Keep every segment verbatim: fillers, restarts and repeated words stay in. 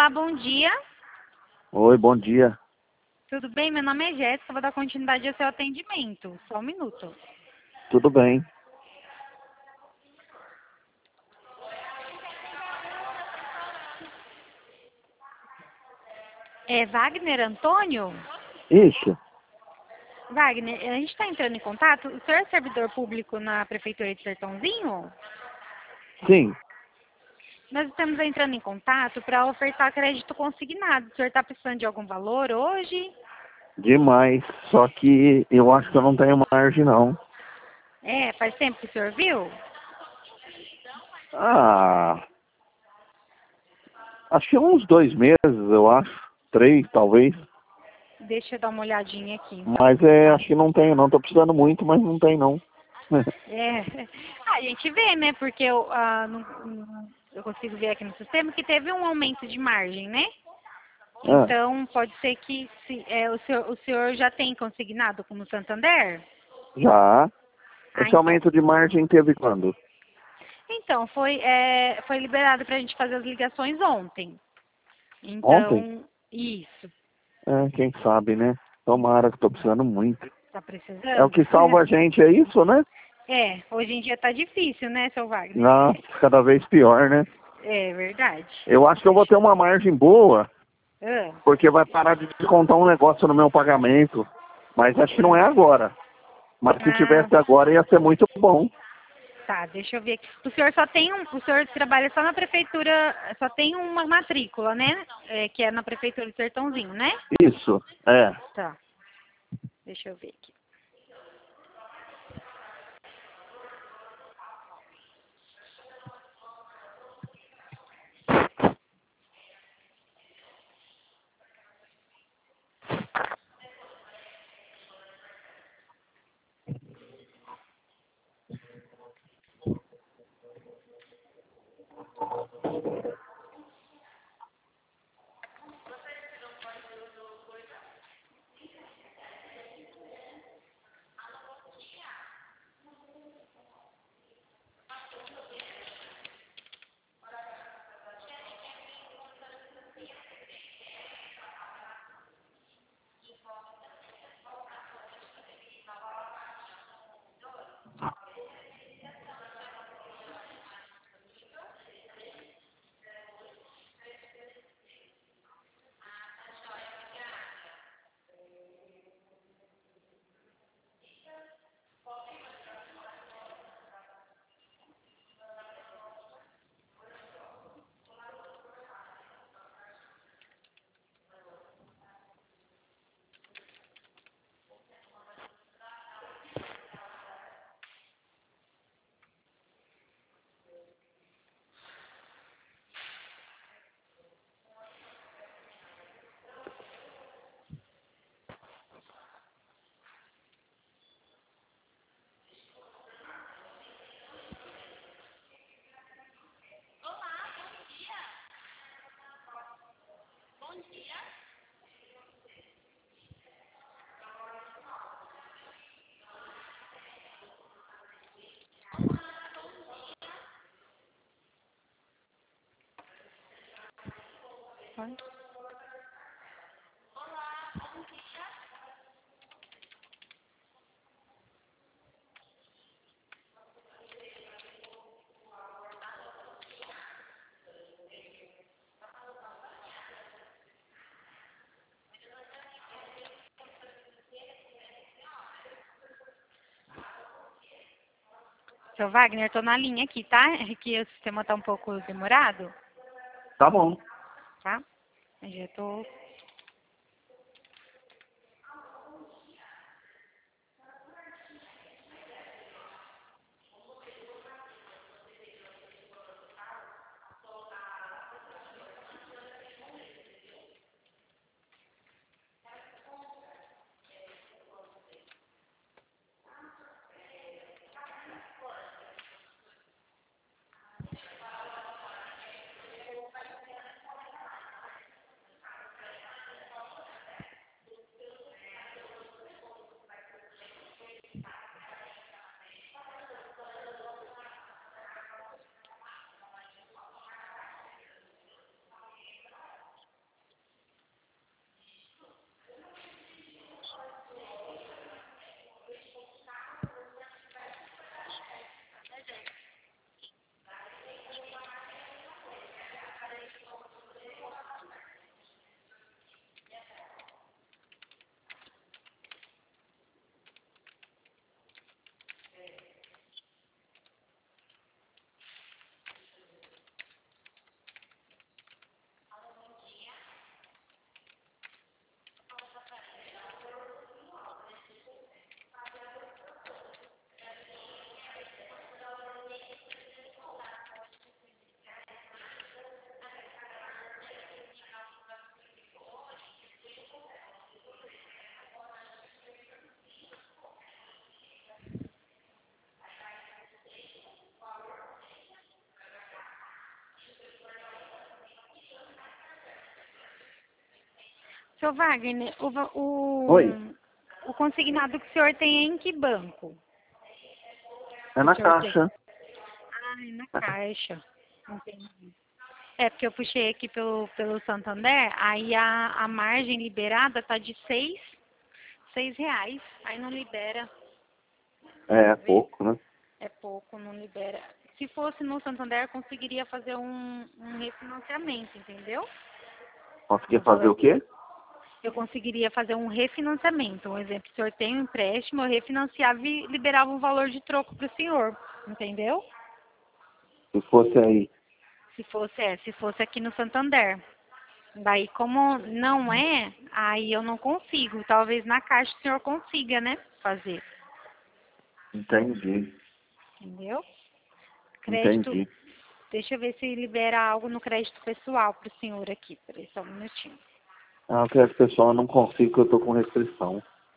Olá, bom dia. Oi, bom dia. Tudo bem? Meu nome é Jéssica, vou dar continuidade ao seu atendimento. Só um minuto. Tudo bem? É Wagner Antônio? Isso, Wagner, a gente está entrando em contato. O senhor é servidor público na Prefeitura de Sertãozinho? sim, Nós estamos entrando em contato para ofertar crédito consignado. O senhor está precisando de algum valor hoje? demais. Só que eu acho que eu não tenho margem, não. É, faz tempo que o senhor viu? Ah, acho que uns dois meses, eu acho. Três, talvez. Deixa eu dar uma olhadinha aqui, então. Mas é, Tá? acho que não tenho, não. Tô precisando muito, mas não tem, não. É, a gente vê, né? Porque eu, ah, não- não- eu consigo ver aqui no sistema que teve um aumento de margem, né? Ah, Então, pode ser que se, é, o, senhor, o senhor já tem consignado como Santander? já. Ah, Esse então. aumento de margem teve quando? Então, foi, é, foi liberado para a gente fazer as ligações ontem. Ontem? Então, isso. É, quem sabe, né? Tomara que tô precisando muito. Tá É o precisando? que salva a gente, é isso, né? É, hoje em dia tá difícil, né, seu Wagner? Nossa, cada vez pior, né? É verdade. Eu acho que eu vou ter uma margem boa, Ah, porque vai parar de descontar um negócio no meu pagamento. Mas acho que não é agora. Mas se ah, tivesse agora ia ser muito bom. tá, deixa eu ver aqui. O senhor só tem um, o senhor trabalha só na prefeitura, só tem uma matrícula, né? É, que é na prefeitura de Sertãozinho, né? Isso, é. Tá, deixa eu ver aqui. Seu Wagner, tô na linha aqui, tá? É que o sistema tá um pouco demorado, Tá bom. tá? Eu já tô. Seu Wagner, o, va- o, Oi, o consignado que o senhor tem é em que banco? é Que o na senhor tem? caixa. Ah, é na caixa. Entendi. É, porque eu puxei aqui pelo, pelo Santander, aí a, a margem liberada tá de seis, seis reais. Aí não libera, É, é vê? pouco, né? É pouco, não libera. Se fosse no Santander, eu conseguiria fazer um, um refinanciamento, entendeu? Conseguia No fazer valor. o quê? Eu conseguiria fazer um refinanciamento. Um exemplo, o senhor tem um empréstimo, eu refinanciava e liberava um valor de troco para o senhor, entendeu? Se fosse aí. Se fosse, é, se fosse aqui no Santander. Daí, como não é, aí eu não consigo. Talvez na Caixa o senhor consiga, né? Fazer. Entendi, Entendeu? Crédito. entendi. Deixa eu ver se libera algo no crédito pessoal para o senhor aqui. Peraí, só um minutinho. Ah, o crédito pessoal eu não consigo, porque eu tô com restrição.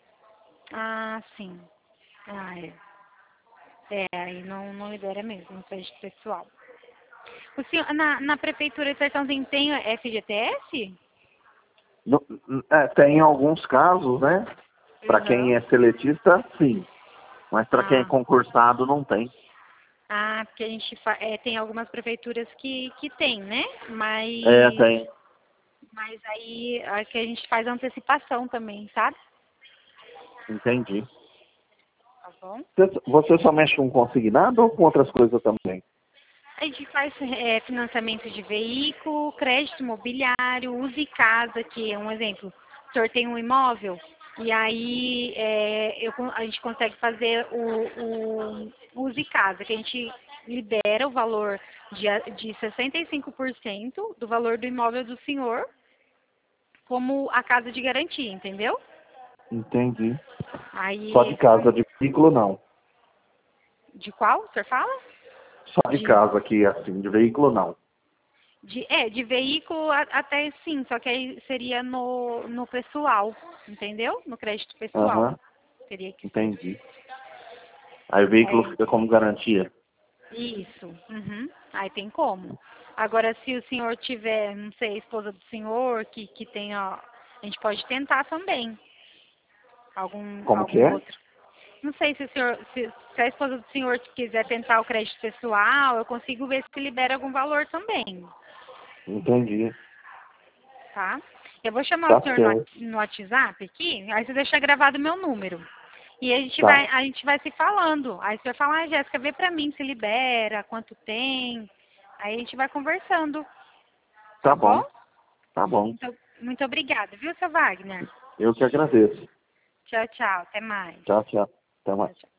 Ah, sim. Ah, é. É, aí não, não libera mesmo no crédito pessoal. O senhor, na, na prefeitura de Sertãozinho tem F G T S? No- é, tem alguns casos, né? Para quem Uhum. é seletista, sim. Mas para quem é Ah, concursado, não tem. ah, porque a gente fa- é, tem algumas prefeituras que, que tem, né? É, Mas, tem. mas aí aqui a gente faz antecipação também, sabe? Entendi. Tá bom? Você você só mexe com consignado ou com outras coisas também? A gente faz é, financiamento de veículo, crédito imobiliário, use casa, que é um exemplo. O senhor tem um imóvel e aí é, eu con- a gente consegue fazer o, o use casa, que a gente libera o valor de, a- de sessenta e cinco por cento do valor do imóvel do senhor como a casa de garantia, entendeu? Entendi. Só de Aí, casa, de veículo não. de qual o senhor fala? Só de De casa aqui, assim, de veículo não. De, é, de veículo a- até sim, só que aí seria no, no pessoal, entendeu? No crédito pessoal. Aham, Teria que ser. entendi. Aí o veículo É, fica como garantia. isso. Uhum. Aí tem como. Agora, se o senhor tiver, não sei, a esposa do senhor, que, que tenha. A gente pode tentar também. Algum, Como que algum é? outro. Não sei se, o senhor, se, se a esposa do senhor quiser tentar o crédito pessoal, eu consigo ver se libera algum valor também. Entendi. Tá? Eu vou chamar o Tá senhor no, certo. Whats- no WhatsApp aqui, aí você deixa gravado o meu número. E a gente vai, Tá. a gente vai se falando. Aí você vai falar, ah, Jéssica, vê pra mim se libera, quanto tem. Aí a gente vai conversando, tá Tá bom? bom. Tá bom. Muito, muito obrigada, viu, seu Wagner? Eu que agradeço. Tchau, tchau. Até mais. Tchau, tchau. Até mais. Tchau, tchau.